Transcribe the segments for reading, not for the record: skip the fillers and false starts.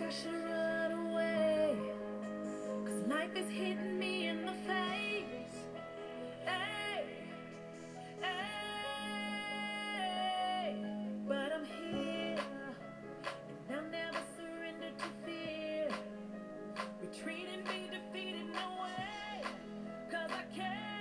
I should run away, 'cause life is hitting me in the face. Hey, hey, but I'm here, and I'll never surrender to fear. Retreating, be defeated, no way, 'cause I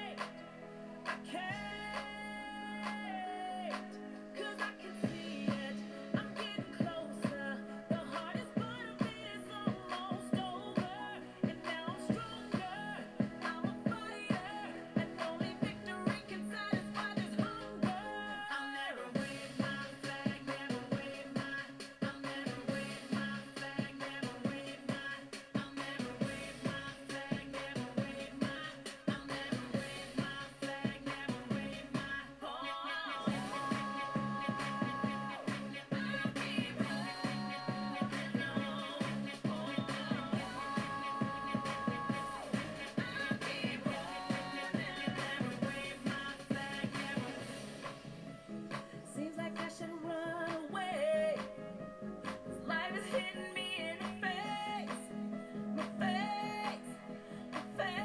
can't, 'cause I can see it, I'm getting closer, the hardest part of it is almost over, and now I'm stronger, I'm a fighter, and only victory can satisfy this hunger. I'll never wave my flag, never wave my, I'll never wave my flag, never wave my, I'll never wave my flag, never wave my, I'll never wave my flag, never wave my, seems like I should run away, 'cause life is hitting me in the face, my face, my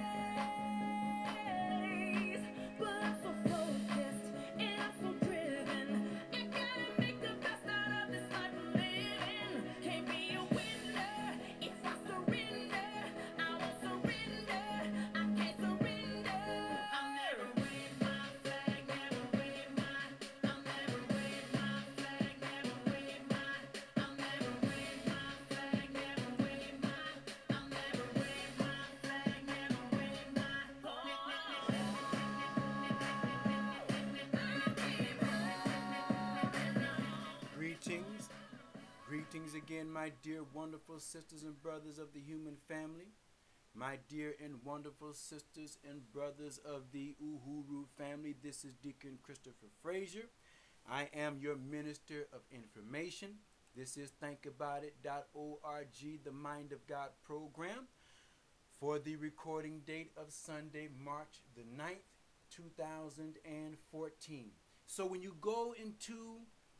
face. But I'm so focused and I'm so driven, I gotta make the best out of this life I'm living. Can't be a winner if I surrender, I won't surrender, I can't surrender. I'll never wave my flag, never wave my, I'll never wave my flag, never wave my, I'll never wave my flag, never wave my, I'll never wave my flag, never wave my, Greetings. Greetings again, my dear wonderful sisters and brothers of the human family. My dear and wonderful sisters and brothers of the Uhuru family. This is Deacon Christopher Frazier. I am your minister of information. This is thinkaboutit.org, the Mind of God program, for the recording date of Sunday, March the 9th, 2014. So when you go into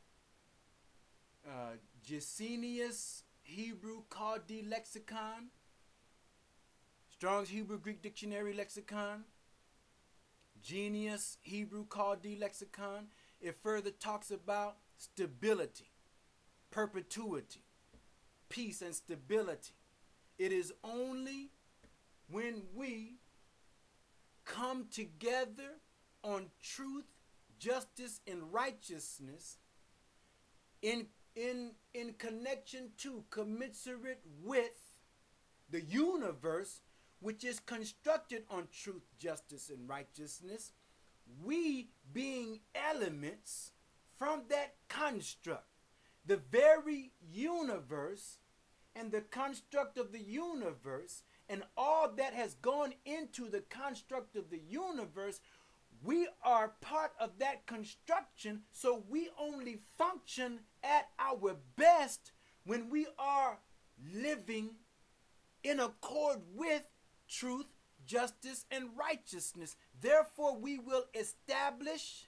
Gesenius Hebrew Chaldee Lexicon, Strong's Hebrew Greek Dictionary Lexicon, Genius Hebrew Chaldee Lexicon, it further talks about stability, perpetuity, peace and stability. It is only when we come together on truth, justice, and righteousness in connection to, commensurate with the universe, which is constructed on truth, justice, and righteousness, we being elements from that construct, the very universe and the construct of the universe, and all that has gone into the construct of the universe, we are part of that construction, so we only function at our best when we are living in accord with truth, justice, and righteousness. Therefore, we will establish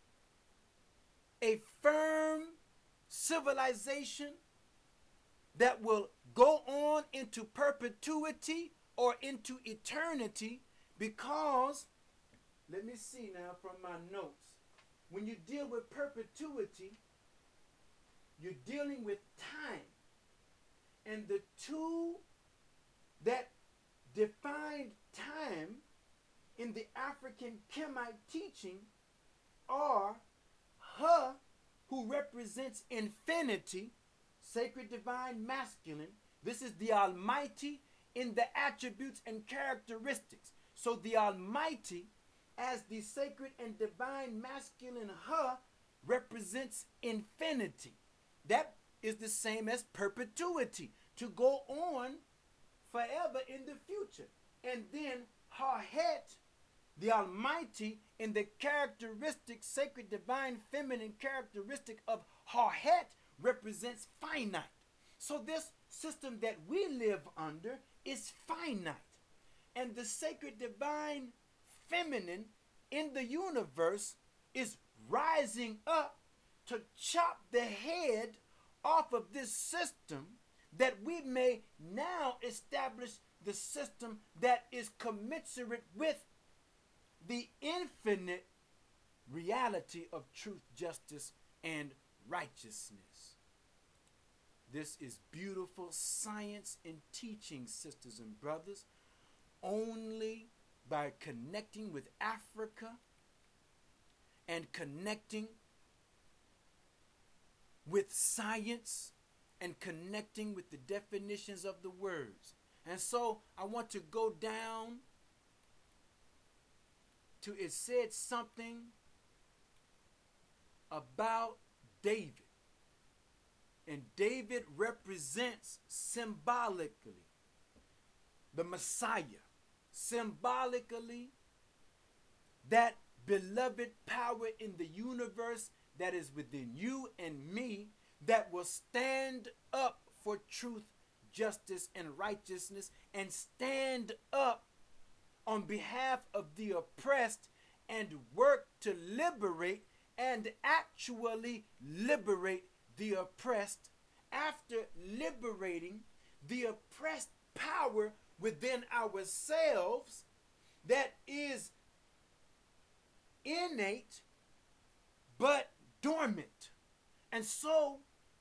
a firm civilization that will go on into perpetuity or into eternity, because, let me see now from my notes, when you deal with perpetuity, you're dealing with time. And the two that defined time in the African Kemite teaching are Ha, who represents infinity, sacred divine masculine. This is the Almighty in the attributes and characteristics. So the Almighty, as the sacred and divine masculine Ha, represents infinity. That is the same as perpetuity, to go on forever in the future. And then Hahet, the Almighty, in the characteristic, sacred divine feminine characteristic of Hahet, represents finite. So this system that we live under is finite. And the sacred divine feminine in the universe is rising up to chop the head off of this system that we may now establish the system that is commensurate with the infinite reality of truth, justice, and righteousness. This is beautiful science in teaching, sisters and brothers. Only by connecting with Africa and connecting with science and connecting with the definitions of the words. And so I want to go down to, it said something about David. And David represents symbolically the Messiah. Symbolically, that beloved power in the universe that is within you and me, that will stand up for truth, justice, and righteousness, and stand up on behalf of the oppressed and work to liberate and actually liberate the oppressed. After liberating the oppressed power within ourselves that is innate but dormant. And so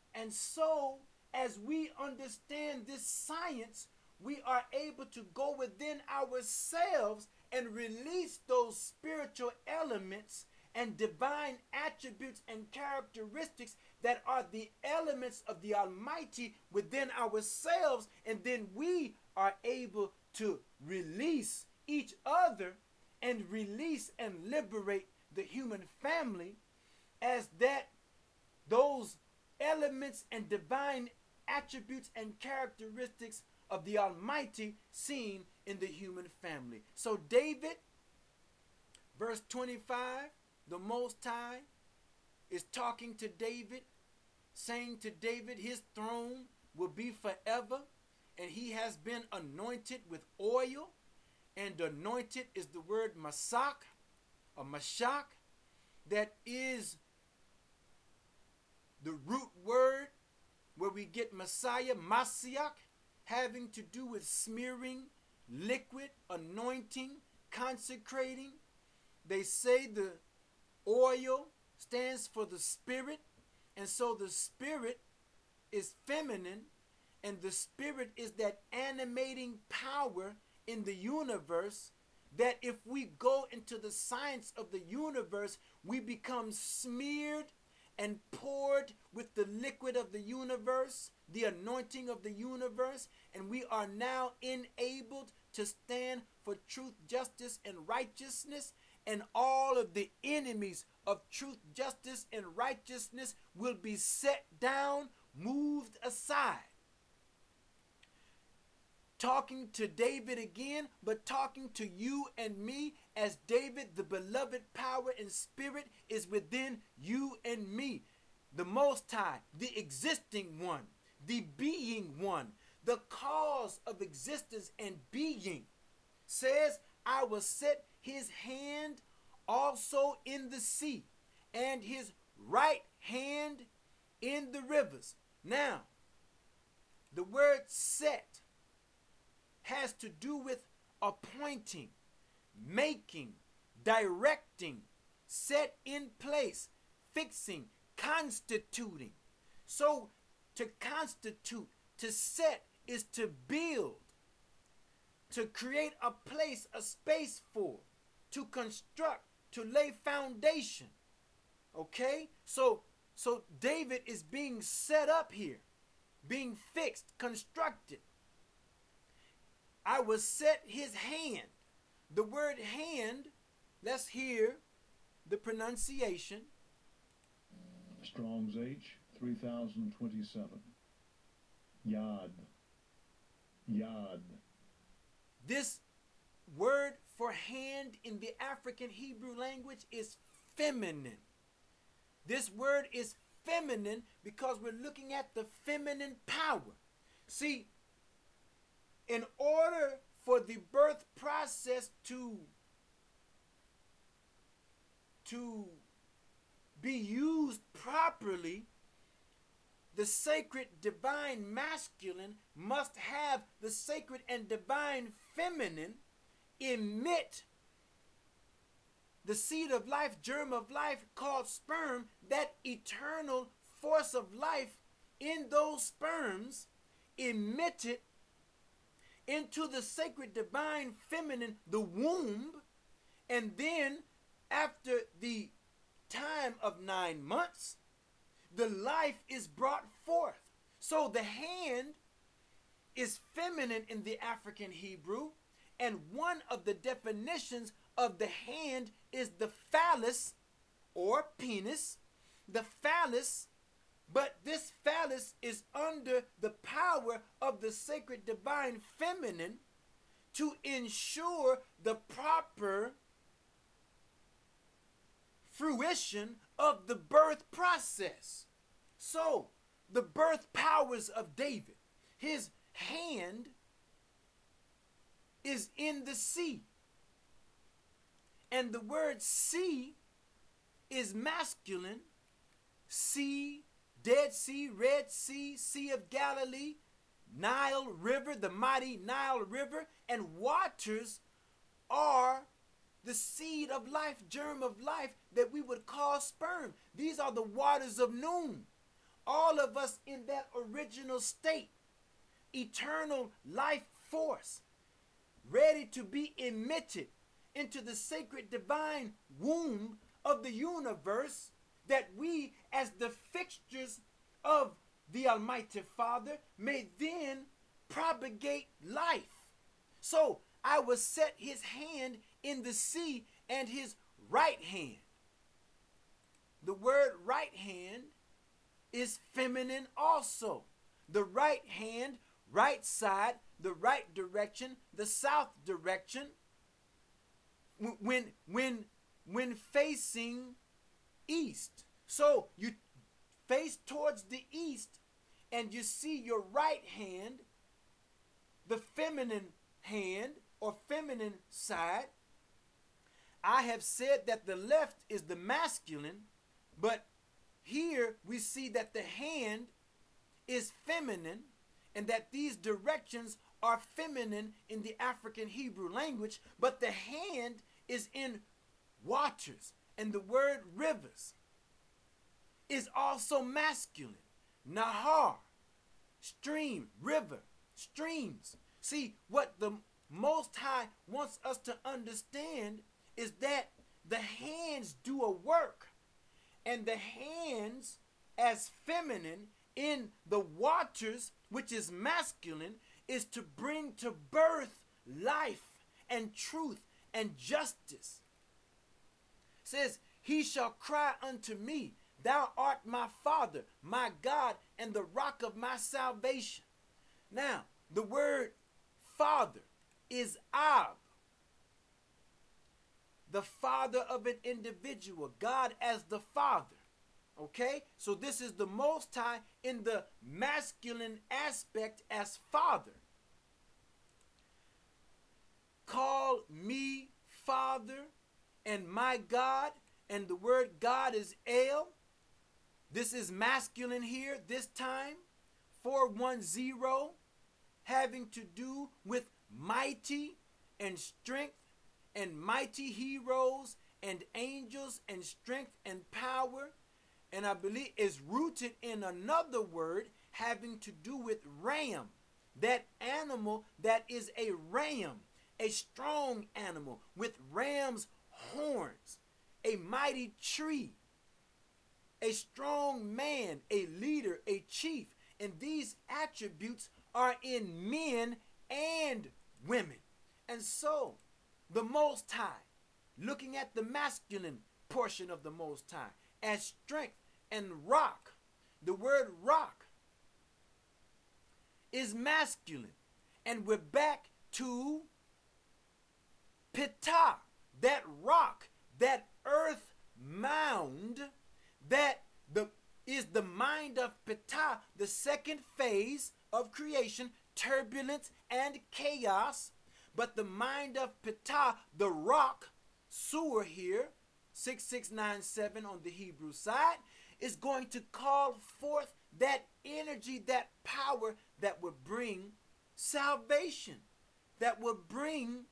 as we understand this science, we are able to go within ourselves and release those spiritual elements and divine attributes and characteristics that are the elements of the Almighty within ourselves, and then we are able to release each other and release and liberate the human family as that those elements and divine attributes and characteristics of the Almighty seen in the human family. So David, verse 25, the Most High is talking to David, saying to David, his throne will be forever, and he has been anointed with oil. And anointed is the word masak, or mashak, that is the root word where we get Messiah, Masiach, having to do with smearing, liquid, anointing, consecrating. They say the oil stands for the spirit, and so the spirit is feminine, and the spirit is that animating power in the universe, that if we go into the science of the universe, we become smeared and poured with the liquid of the universe, the anointing of the universe, and we are now enabled to stand for truth, justice, and righteousness, and all of the enemies of truth, justice, and righteousness will be set down, moved aside. Talking to David again, but talking to you and me, as David, the beloved power and spirit is within you and me. The Most High, the existing one, the being one, the cause of existence and being, says, I will set his hand also in the sea, and his right hand in the rivers. Now, the word set has to do with appointing, making, directing, set in place, fixing, constituting. So to constitute, to set, is to build, to create a place, a space for, to construct, to lay foundation. Okay? So David is being set up here, being fixed, constructed. I will set his hand. The word hand, let's hear the pronunciation. Strong's H 3027. Yad. Yad. This word for hand in the African Hebrew language is feminine. This word is feminine because we're looking at the feminine power. See, in order for the birth process to be used properly, the sacred divine masculine must have the sacred and divine feminine emit the seed of life, germ of life called sperm, that eternal force of life in those sperms emitted into the sacred divine feminine, the womb, and then after the time of 9 months, the life is brought forth. So the hand is feminine in the African Hebrew, and one of the definitions of the hand is the phallus or penis. The phallus, but this phallus is under the power of the sacred divine feminine to ensure the proper fruition of the birth process. So, the birth powers of David, his hand is in the sea. And the word sea is masculine. Sea, Dead Sea, Red Sea, Sea of Galilee, Nile River, the mighty Nile River, and waters are the seed of life, germ of life that we would call sperm. These are the waters of noon. All of us in that original state, eternal life force, ready to be emitted into the sacred divine womb of the universe, that we as the fixtures of the Almighty Father may then propagate life. So I will set his hand in the sea and his right hand. The word right hand is feminine also. The right hand, right side, the right direction, the south direction. When facing east. So you face towards the east and you see your right hand, the feminine hand or feminine side. I have said that the left is the masculine, but here we see that the hand is feminine and that these directions are feminine in the African Hebrew language, but the hand is in waters, and the word rivers is also masculine. Nahar, stream, river, streams. See, what the Most High wants us to understand is that the hands do a work, and the hands as feminine in the waters, which is masculine, is to bring to birth life and truth and justice. It says, he shall cry unto me, thou art my Father, my God, and the rock of my salvation. Now, the word Father is Ab, the father of an individual, God as the Father. Okay? So this is the Most High in the masculine aspect as Father. Call me Father and my God, and the word God is El. This is masculine here this time. 410, having to do with mighty and strength and mighty heroes and angels and strength and power. And I believe is rooted in another word having to do with ram. That animal that is a ram, a strong animal with ram's horns, a mighty tree, a strong man, a leader, a chief. And these attributes are in men and women. And so, the Most High, looking at the masculine portion of the Most High as strength and rock. The word rock is masculine. And we're back to Ptah, that rock, that earth mound that is the mind of Ptah, the second phase of creation, turbulence and chaos. But the mind of Ptah, the rock, Sur here, 6697 on the Hebrew side, is going to call forth that energy, that power that would bring salvation, that would bring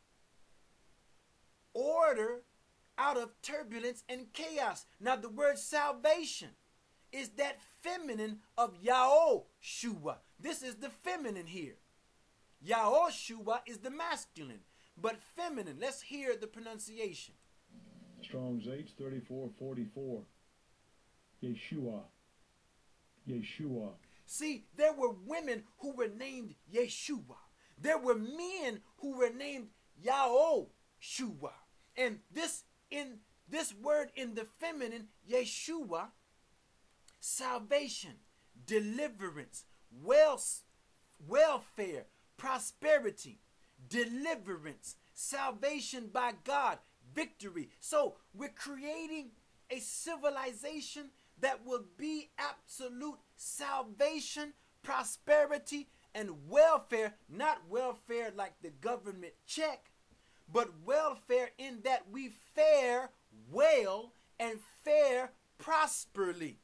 order out of turbulence and chaos. Now, the word salvation is that feminine of Yahoshua. This is the feminine here. Yahoshua is the masculine, but feminine. Let's hear the pronunciation. Strong's H3444. Yeshua. Yeshua. See, there were women who were named Yeshua. There were men who were named Yahoshua. And this word in the feminine, Yeshua, salvation, deliverance, welfare, prosperity, deliverance, salvation by God, victory. So we're creating a civilization that will be absolute salvation, prosperity, and welfare. Not welfare like the government check, but welfare in that we fare well and fare prosperously.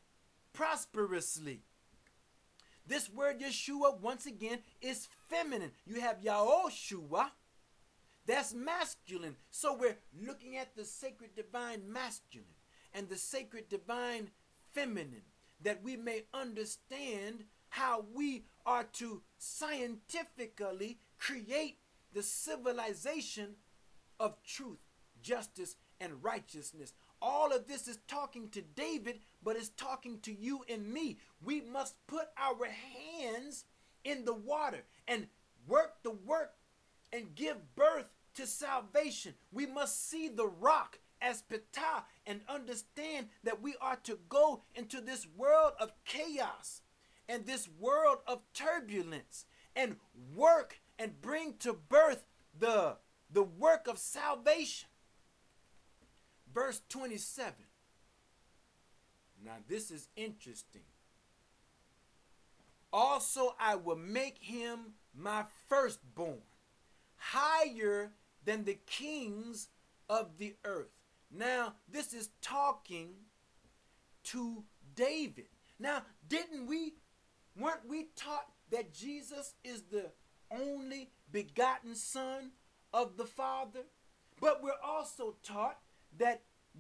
This word Yeshua, once again, is feminine. You have Yahoshua, that's masculine. So we're looking at the sacred divine masculine and the sacred divine feminine, that we may understand how we are to scientifically create the civilization of truth, justice, and righteousness. All of this is talking to David, but it's talking to you and me. We must put our hands in the water and work the work and give birth to salvation. We must see the rock as Ptah and understand that we are to go into this world of chaos and this world of turbulence and work and bring to birth the work of salvation. Verse 27. Now this is interesting. Also I will make him my firstborn, higher than the kings of the earth. Now this is talking to David. Now weren't we taught that Jesus is the only begotten Son of the Father? But we're also taught that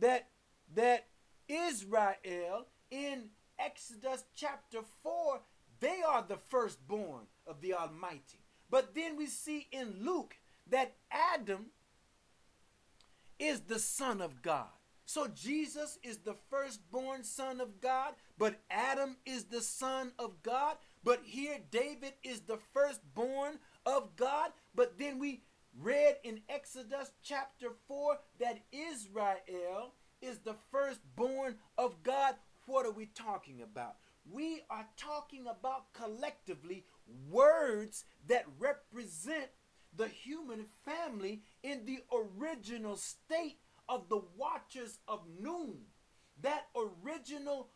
Israel in Exodus chapter 4, they are the firstborn of the Almighty. But then we see in Luke that Adam is the Son of God. So Jesus is the firstborn Son of God, but Adam is the Son of God. But here David is the firstborn of God. But then we read in Exodus chapter 4 that Israel is the firstborn of God. What are we talking about? We are talking about collectively words that represent the human family in the original state of the Watchers of Noon. That original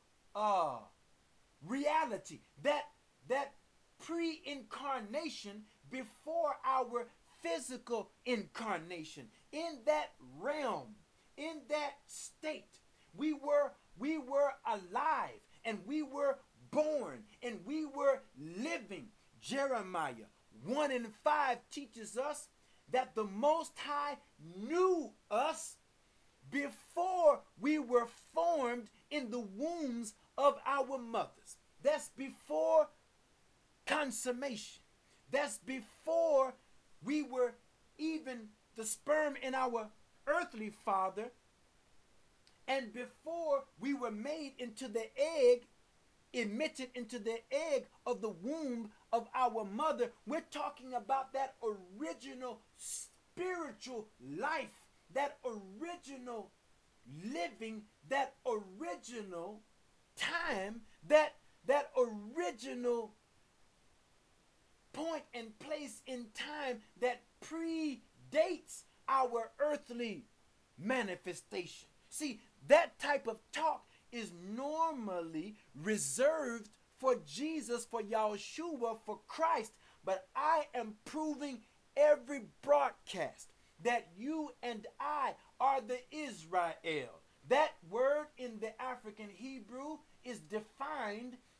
reality, that pre-incarnation before our physical incarnation. In that realm, in that state, we were alive and we were born and we were living. Jeremiah 1:5 teaches us that the Most High knew us before we were formed in the wombs of our mothers. That's before consummation. That's before we were even the sperm in our earthly father, and before we were made into the egg, emitted into the egg of the womb of our mother. We're talking about that original spiritual life, that original living, that original time, that original point and place in time that predates our earthly manifestation. See, that type of talk is normally reserved for Jesus, for Yahushua, for Christ. But I am proving every broadcast that you and I are the Israel. That word in the African Hebrew is defined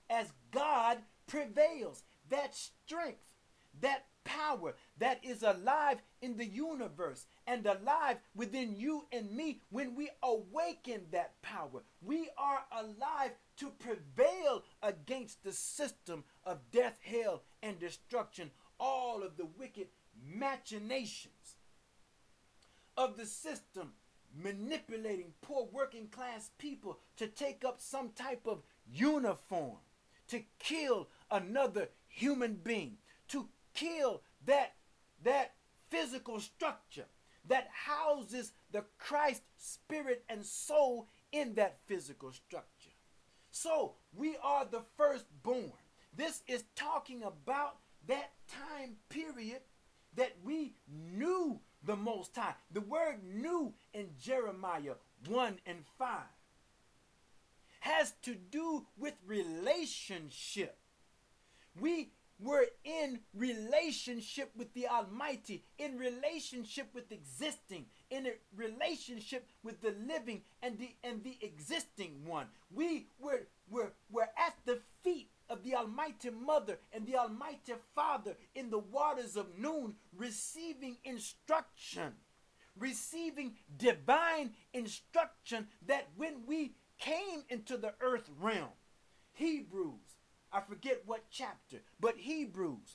as God prevails. That strength, that power that is alive in the universe and alive within you and me, when we awaken that power, we are alive to prevail against the system of death, hell, and destruction, all of the wicked machinations of the system manipulating poor working class people to take up some type of uniform, to kill another human being, to kill that physical structure that houses the Christ spirit and soul in that physical structure. So we are the firstborn. This is talking about that time period that we knew the Most High. The word knew in Jeremiah 1 and 5 has to do with relationship. We were in relationship with the Almighty, in relationship with existing, in a relationship with the living and the existing one. We were at the feet of the Almighty Mother and the Almighty Father in the waters of noon, receiving instruction, receiving divine instruction, that when we came into the earth realm, Hebrews, I forget what chapter, but Hebrews,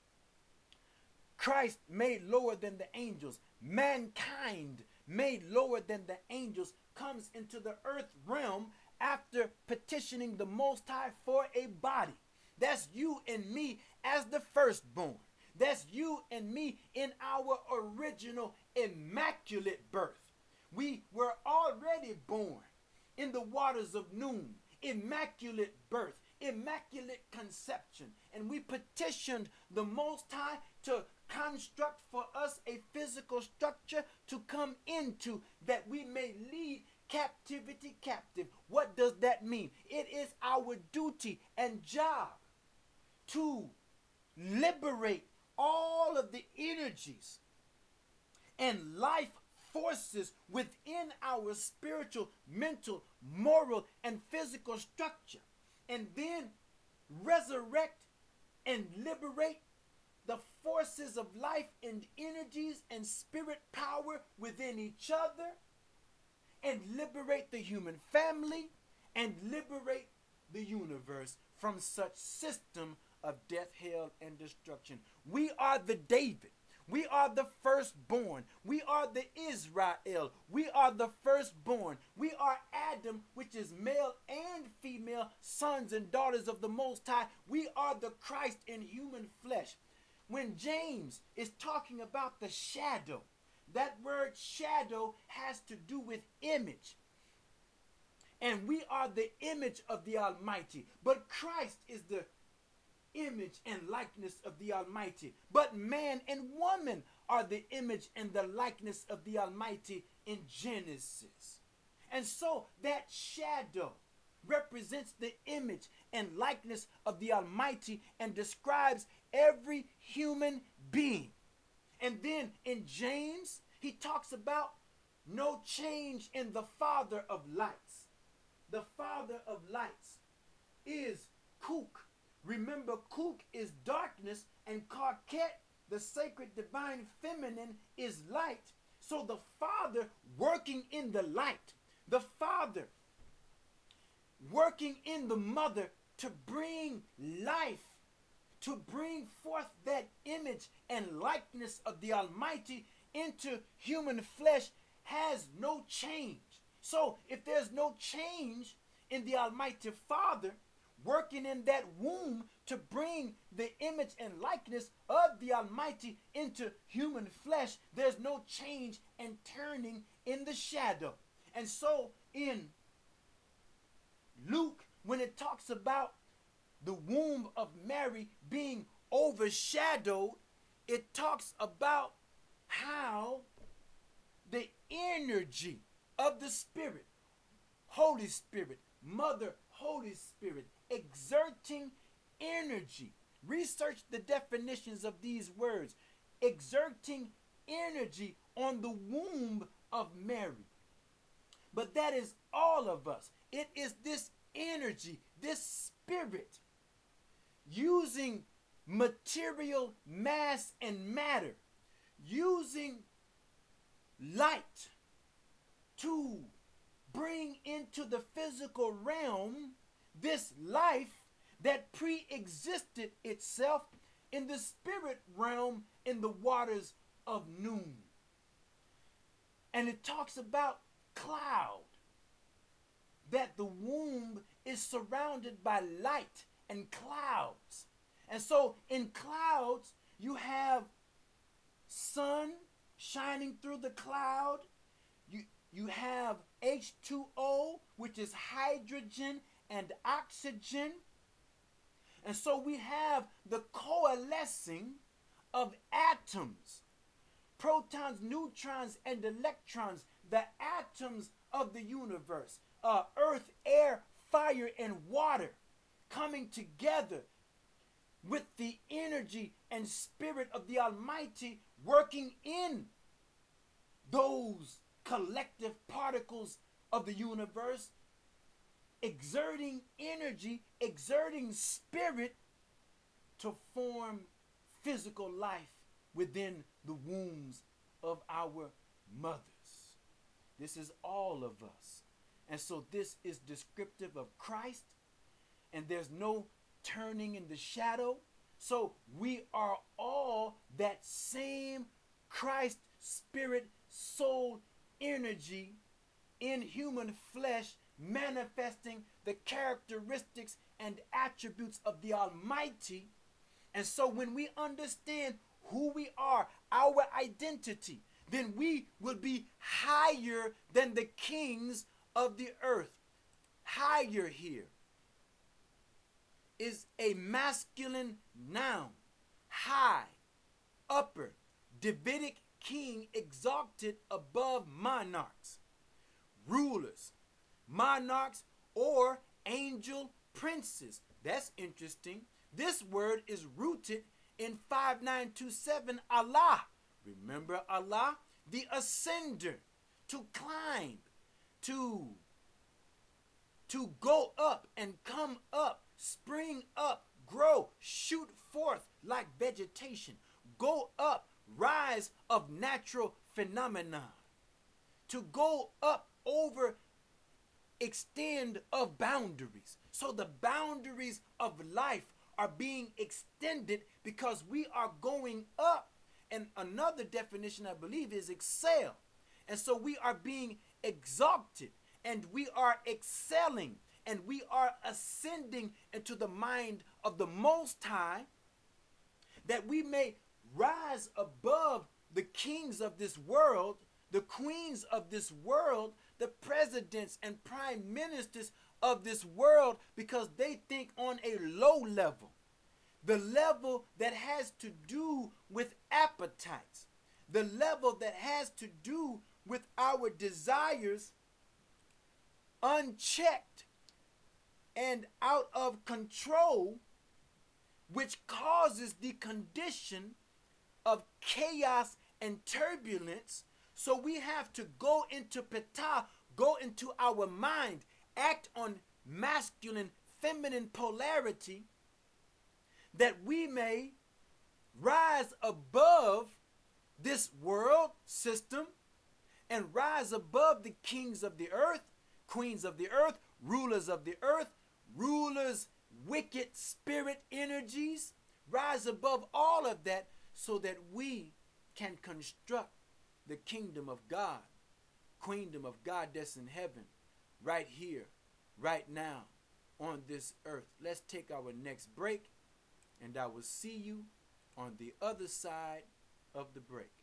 Christ made lower than the angels, mankind made lower than the angels, comes into the earth realm after petitioning the Most High for a body. That's you and me as the firstborn. That's you and me in our original immaculate birth. We were already born in the waters of noon, immaculate birth, immaculate conception, and we petitioned the Most High to construct for us a physical structure to come into, that we may lead captivity captive. What does that mean? It is our duty and job to liberate all of the energies and life forces within our spiritual, mental, moral, and physical structure, and then resurrect and liberate the forces of life and energies and spirit power within each other, and liberate the human family, and liberate the universe from such system of death, hell, and destruction. We are the David. We are the firstborn. We are the Israel. We are the firstborn. We are Adam, which is male and female, sons and daughters of the Most High. We are the Christ in human flesh. When James is talking about the shadow, that word shadow has to do with image. And we are the image of the Almighty. But Christ is the image and likeness of the Almighty. But man and woman are the image and the likeness of the Almighty in Genesis. And so that shadow represents the image and likeness of the Almighty and describes every human being. And then in James, he talks about no change in the Father of lights. The Father of lights is Kuk. Remember, Kuk is darkness, and Karket, the sacred divine feminine, is light. So the Father working in the light, the Father working in the mother to bring life, to bring forth that image and likeness of the Almighty into human flesh, has no change. So if there's no change in the Almighty Father working in that womb to bring the image and likeness of the Almighty into human flesh, there's no change and turning in the shadow. And so in Luke, when it talks about the womb of Mary being overshadowed, it talks about how the energy of the Spirit, Holy Spirit, Mother, Holy Spirit, exerting energy. Research the definitions of these words. Exerting energy on the womb of Mary. But that is all of us. It is this energy, this spirit, using material mass and matter, using light to bring into the physical realm this life that pre-existed itself in the spirit realm in the waters of noon. And it talks about cloud, that the womb is surrounded by light and clouds. And so in clouds, you have sun shining through the cloud. You have H2O, which is hydrogen and oxygen. And so we have the coalescing of atoms, protons, neutrons, and electrons, the atoms of the universe, earth, air, fire, and water coming together with the energy and spirit of the Almighty working in those collective particles of the universe, exerting energy, exerting spirit to form physical life within the wombs of our mothers. This is all of us. And so this is descriptive of Christ, and there's no turning in the shadow. So we are all that same Christ spirit, soul, energy in human flesh, manifesting the characteristics and attributes of the Almighty. And so when we understand who we are, our identity, then we will be higher than the kings of the earth. Higher here is a masculine noun. High, upper, Davidic king exalted above monarchs, rulers, monarchs, or angel princes. That's interesting. This word is rooted in 5927 Allah. Remember Allah? The ascender, to climb, to go up and come up, spring up, grow, shoot forth like vegetation, go up, rise of natural phenomena, to go up over, extend of boundaries. So the boundaries of life are being extended because we are going up. And another definition, I believe, is excel. And so we are being exalted, and we are excelling, and we are ascending into the mind of the Most High, that we may rise above the kings of this world, the queens of this world, the presidents and prime ministers of this world, because they think on a low level. The level that has to do with appetites, the level that has to do with our desires unchecked and out of control, which causes the condition of chaos and turbulence. So we have to go into ptah, go into our mind, act on masculine, feminine polarity, that we may rise above this world system and rise above the kings of the earth, queens of the earth, rulers of the earth, rulers, wicked spirit energies, rise above all of that so that we can construct the kingdom of God, queendom of God that's in heaven, right here, right now, on this earth. Let's take our next break, and I will see you on the other side of the break.